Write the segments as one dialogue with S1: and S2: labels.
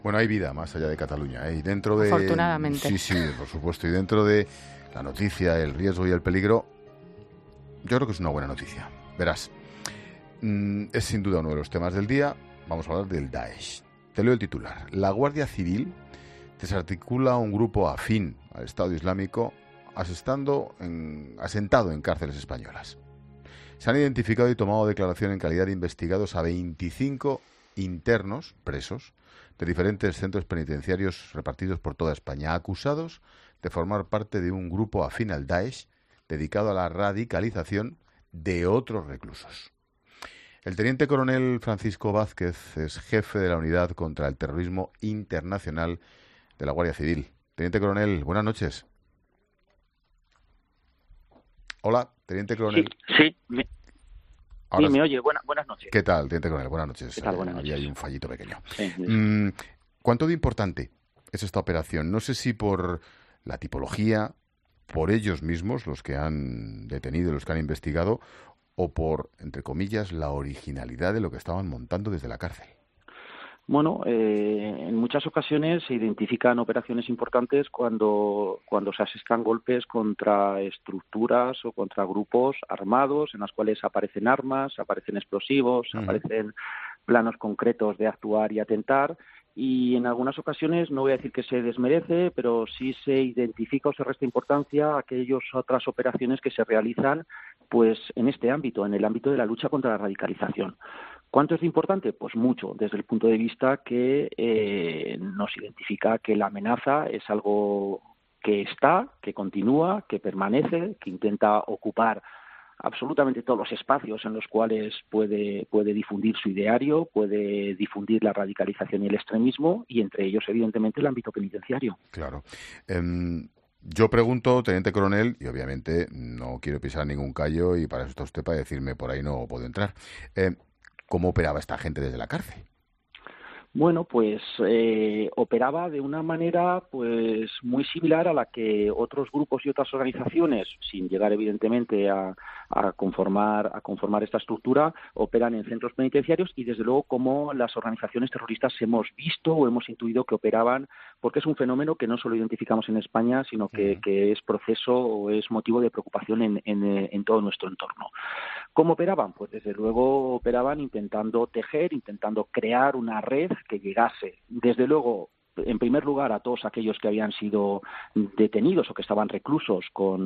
S1: Bueno, hay vida más allá de Cataluña, ¿eh? Y dentro de...
S2: Afortunadamente.
S1: Sí, sí, por supuesto. Y dentro de la noticia, el riesgo y el peligro, yo creo que es una buena noticia. Verás, es sin duda uno de los temas del día. Vamos a hablar del Daesh. Te leo el titular. La Guardia Civil desarticula un grupo afín al Estado Islámico asentado en cárceles españolas. Se han identificado y tomado declaración en calidad de investigados a 25 internos, presos, de diferentes centros penitenciarios repartidos por toda España, acusados de formar parte de un grupo afín al Daesh dedicado a la radicalización de otros reclusos. El teniente coronel Francisco Vázquez es jefe de la Unidad contra el Terrorismo Internacional de la Guardia Civil. Teniente coronel, buenas noches. Hola, teniente coronel.
S3: Sí,
S1: Ahora,
S3: me oye. Buenas noches.
S1: ¿Qué tal, teniente coronel? Buenas noches.
S3: ¿Qué tal? Buenas
S1: Había
S3: noches.
S1: ahí un fallito pequeño.
S3: Sí,
S1: ¿Cuánto de importante es esta operación? No sé si por la tipología, por ellos mismos, los que han detenido, los que han investigado, o por, entre comillas, la originalidad de lo que estaban montando desde la cárcel.
S3: Bueno, en muchas ocasiones se identifican operaciones importantes cuando se asestan golpes contra estructuras o contra grupos armados en las cuales aparecen armas, aparecen explosivos, aparecen planos concretos de actuar y atentar. Y en algunas ocasiones, no voy a decir que se desmerece, pero sí se identifica o se resta importancia a aquellas otras operaciones que se realizan pues en este ámbito, en el ámbito de la lucha contra la radicalización. ¿Cuánto es importante? Pues mucho, desde el punto de vista que nos identifica que la amenaza es algo que está, que continúa, que permanece, que intenta ocupar absolutamente todos los espacios en los cuales puede difundir su ideario, puede difundir la radicalización y el extremismo, y entre ellos, evidentemente, el ámbito penitenciario.
S1: Claro. Yo pregunto, teniente coronel, y obviamente no quiero pisar ningún callo, y para eso está usted, para decirme por ahí no puedo entrar. ¿Cómo operaba esta gente desde la cárcel?
S3: Bueno, pues operaba de una manera pues muy similar a la que otros grupos y otras organizaciones, sin llegar evidentemente a conformar esta estructura, operan en centros penitenciarios, y desde luego como las organizaciones terroristas hemos visto o hemos intuido que operaban, porque es un fenómeno que no solo identificamos en España, sino que es proceso o es motivo de preocupación en todo nuestro entorno. ¿Cómo operaban? Pues desde luego operaban intentando tejer, intentando crear una red que llegase, desde luego, en primer lugar, a todos aquellos que habían sido detenidos o que estaban reclusos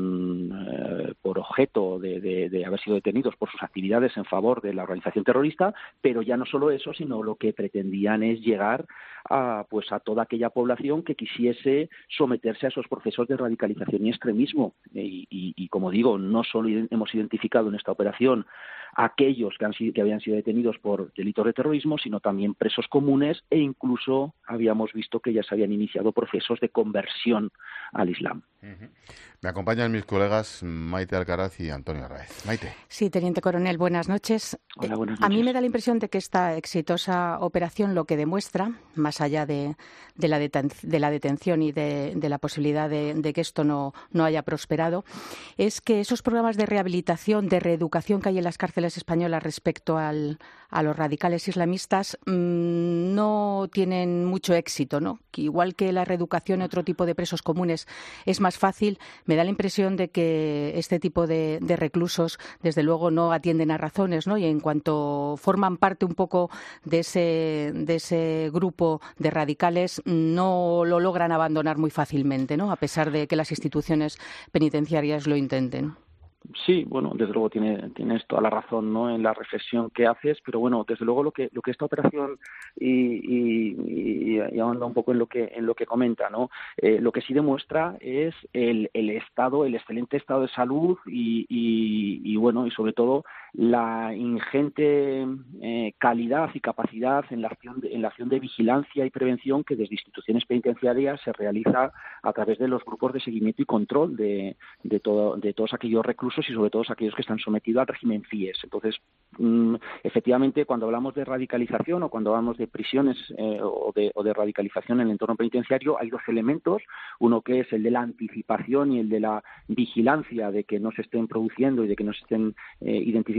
S3: por objeto de haber sido detenidos por sus actividades en favor de la organización terrorista, pero ya no solo eso, sino lo que pretendían es llegar a toda aquella población que quisiese someterse a esos procesos de radicalización y extremismo. Y como digo, no solo hemos identificado en esta operación aquellos que habían sido detenidos por delitos de terrorismo, sino también presos comunes, e incluso habíamos visto que ya se habían iniciado procesos de conversión al Islam.
S1: Me acompañan mis colegas Maite Alcaraz y Antonio Arraez. Maite.
S2: Sí, teniente coronel, buenas noches.
S3: Hola, buenas noches.
S2: A mí me da la impresión de que esta exitosa operación lo que demuestra, más allá de la detención y de la posibilidad de que esto no haya prosperado, es que esos programas de rehabilitación, de reeducación que hay en las cárceles españolas respecto a los radicales islamistas no tienen mucho éxito, ¿no? Que igual que la reeducación en otro tipo de presos comunes es más fácil, me da la impresión de que este tipo de reclusos, desde luego, no atienden a razones, ¿no? Y en cuanto forman parte un poco de ese grupo de radicales, no lo logran abandonar muy fácilmente, ¿no? A pesar de que las instituciones penitenciarias lo intenten.
S3: Sí, bueno, desde luego tienes toda la razón, ¿no?, en la reflexión que haces, pero bueno, desde luego lo que esta operación y ahonda un poco en lo que comenta, ¿no? Lo que sí demuestra es el excelente estado de salud y bueno, y sobre todo la ingente calidad y capacidad en la acción de vigilancia y prevención que desde instituciones penitenciarias se realiza a través de los grupos de seguimiento y control de todos aquellos reclusos y sobre todo aquellos que están sometidos al régimen FIES. Entonces, efectivamente, cuando hablamos de radicalización o cuando hablamos de prisiones o de radicalización en el entorno penitenciario, hay dos elementos. Uno que es el de la anticipación y el de la vigilancia de que no se estén produciendo y de que no se estén identificando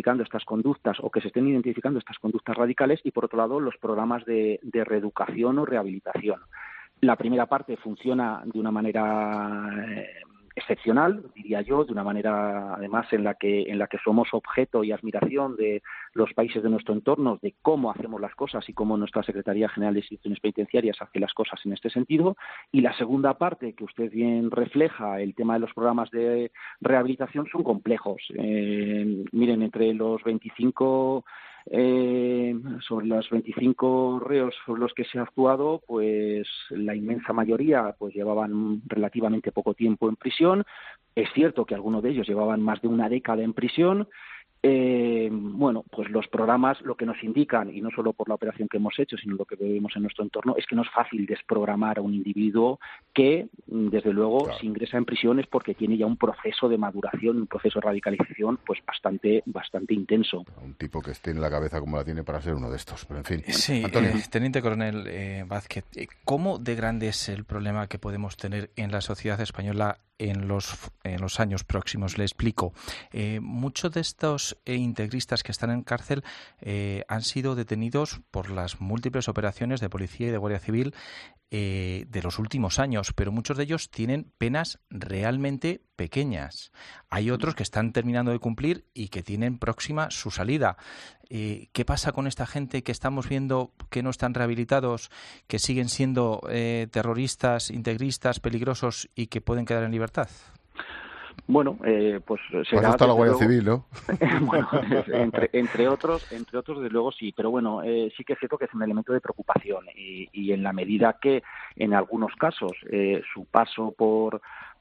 S3: identificando estas conductas o que se estén identificando estas conductas radicales, y por otro lado los programas de reeducación o rehabilitación. La primera parte funciona de una manera excepcional, diría yo, de una manera además en la que somos objeto y admiración de los países de nuestro entorno, de cómo hacemos las cosas y cómo nuestra Secretaría General de Instituciones Penitenciarias hace las cosas en este sentido. Y la segunda parte, que usted bien refleja, el tema de los programas de rehabilitación, son complejos. Miren, entre los 25 sobre los 25 reos sobre los que se ha actuado, pues la inmensa mayoría pues llevaban relativamente poco tiempo en prisión. Es cierto que algunos de ellos llevaban más de una década en prisión. Bueno, pues los programas lo que nos indican, y no solo por la operación que hemos hecho, sino lo que vemos en nuestro entorno, es que no es fácil desprogramar a un individuo que, desde luego, claro, si ingresa en prisión es porque tiene ya un proceso de maduración, un proceso de radicalización pues bastante intenso.
S1: Un tipo que esté en la cabeza como la tiene para ser uno de estos, pero en fin.
S4: Sí, Teniente Coronel Vázquez, ¿cómo de grande es el problema que podemos tener en la sociedad española en los años próximos? Le explico. Muchos de estos integristas que están en cárcel han sido detenidos por las múltiples operaciones de policía y de Guardia Civil de los últimos años, pero muchos de ellos tienen penas realmente pequeñas. Hay otros que están terminando de cumplir y que tienen próxima su salida. ¿Qué pasa con esta gente que estamos viendo que no están rehabilitados, que siguen siendo terroristas, integristas, peligrosos y que pueden quedar en libertad?
S3: Bueno, pues será
S1: hasta la Guardia Civil, ¿no?
S3: Bueno, entre otros, desde luego sí, pero bueno, sí que es cierto que es un elemento de preocupación y en la medida que en algunos casos su paso por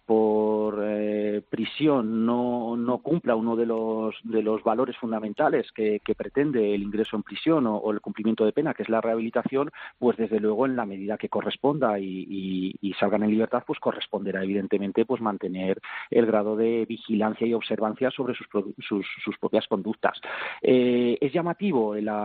S3: prisión no cumpla uno de los valores fundamentales que pretende el ingreso en prisión o el cumplimiento de pena, que es la rehabilitación, pues desde luego en la medida que corresponda y salgan en libertad, pues corresponderá evidentemente pues mantener el grado de vigilancia y observancia sobre sus propias conductas. Es llamativo el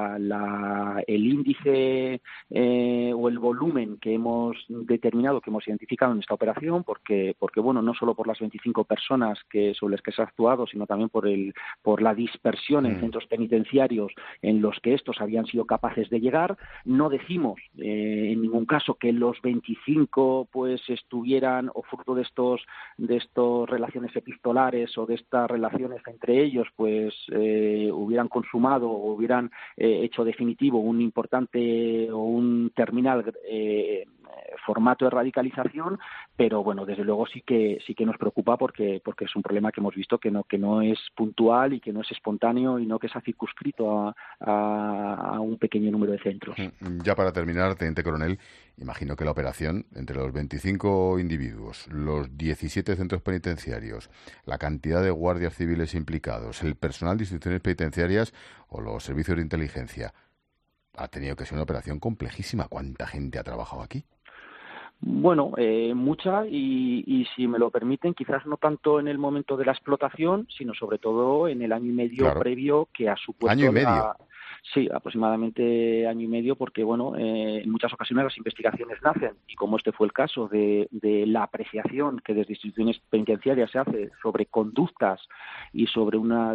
S3: índice o el volumen que hemos determinado, que hemos identificado en esta operación, porque bueno, no solo por las 25 personas sobre las que se ha actuado, sino también por la dispersión en centros penitenciarios en los que estos habían sido capaces de llegar. No decimos en ningún caso que los 25 pues estuvieran o fruto de estos relaciones epistolares o de estas relaciones entre ellos pues hubieran consumado o hubieran hecho definitivo un importante o un terminal formato de radicalización, pero bueno, desde luego sí que nos preocupa porque es un problema que hemos visto que no es puntual y que no es espontáneo y no que se ha circunscrito a un pequeño número de centros.
S1: Ya para terminar, Teniente Coronel, imagino que la operación entre los 25 individuos, los 17 centros penitenciarios, la cantidad de guardias civiles implicados, el personal de instituciones penitenciarias o los servicios de inteligencia, ha tenido que ser una operación complejísima. ¿Cuánta gente ha trabajado aquí?
S3: Bueno, mucha y si me lo permiten, quizás no tanto en el momento de la explotación, sino sobre todo en el año y medio previo que ha supuesto.
S1: ¿Año y medio?
S3: Sí, aproximadamente año y medio, porque bueno, en muchas ocasiones las investigaciones nacen, y como este fue el caso de la apreciación que desde instituciones penitenciarias se hace sobre conductas y sobre una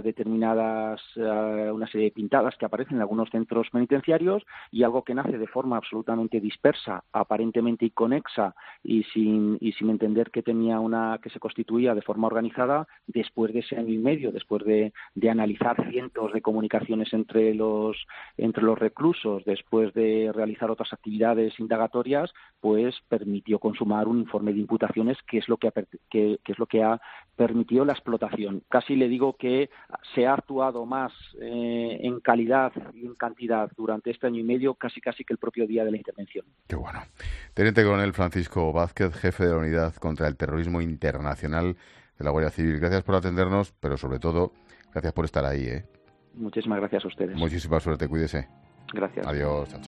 S3: serie de pintadas que aparecen en algunos centros penitenciarios, y algo que nace de forma absolutamente dispersa, aparentemente inconexa y sin entender que se constituía de forma organizada. Después de ese año y medio, después de analizar cientos de comunicaciones entre los reclusos, después de realizar otras actividades indagatorias, pues permitió consumar un informe de imputaciones que es lo que ha permitido la explotación. Casi le digo que se ha actuado más en calidad y en cantidad durante este año y medio, casi que el propio día de la intervención.
S1: Qué bueno. Teniente Coronel Francisco Vázquez, jefe de la Unidad contra el Terrorismo Internacional de la Guardia Civil. Gracias por atendernos, pero sobre todo, gracias por estar ahí, ¿eh?
S3: Muchísimas gracias a ustedes.
S1: Muchísima suerte, cuídese.
S3: Gracias.
S1: Adiós. Chao.